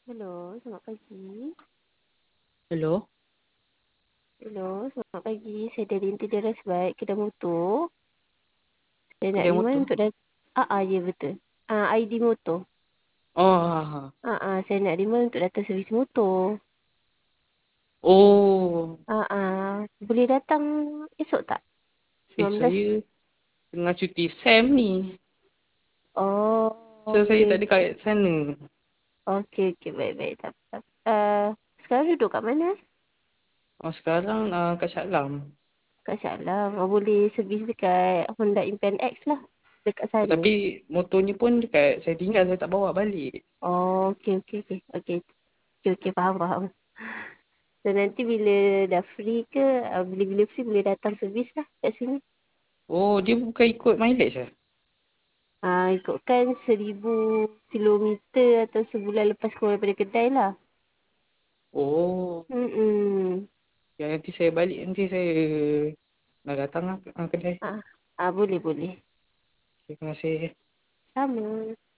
Hello, selamat pagi. Hello, Hello, selamat pagi. Saya dari Interior Sebaik Kedai Motor. Saya nak kedai remind motor. untuk ya betul. ID motor. Oh, Saya nak remind untuk datang servis motor. oh, Boleh datang esok tak? 19. saya tengah cuti SEM ni. Oh, So, saya tak okey. ada kat sana. Okey, okey. Baik-baik. Tak apa. Sekarang duduk kat mana? Oh, sekarang kat Shah Alam. Kat Shah Alam. Boleh servis dekat Honda Impan X lah. Dekat sana. Tapi motornya pun dekat saya tinggal, saya tak bawa balik. Oh, okey, okey, okey. Okey, okey, okey. Faham, faham. So nanti bila dah free ke, bila-bila free boleh datang servis lah kat sini. Oh, dia bukan ikut mileage lah. Ikutkan 1,000 kilometer atau sebulan lepas keluar daripada kedai lah. Oh, Hmm. ya nanti saya balik, nanti saya nak datang lah kedai. Boleh boleh. Terima kasih. Sama.